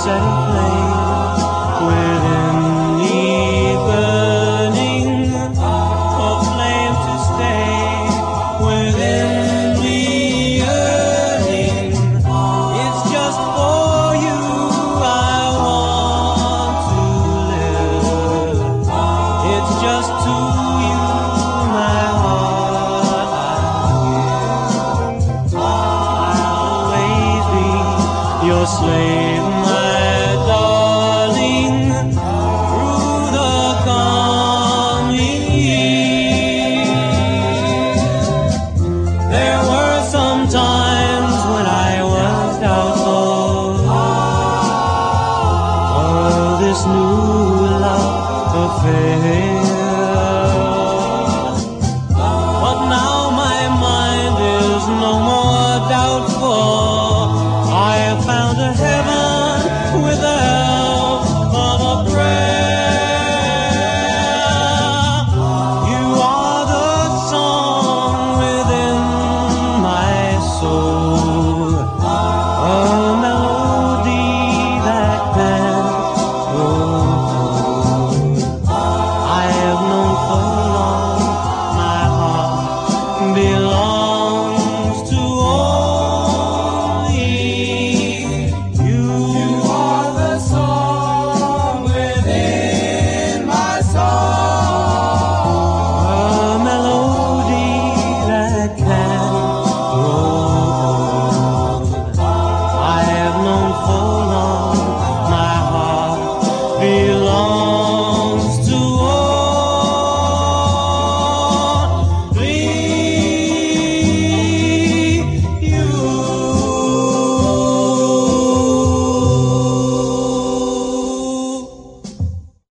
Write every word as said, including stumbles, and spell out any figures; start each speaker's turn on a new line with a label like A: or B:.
A: set a flame within the burning, a flame to stay within the yearning. It's just for you I want to live. It's just to you my heart I give. I'll always be your slave, my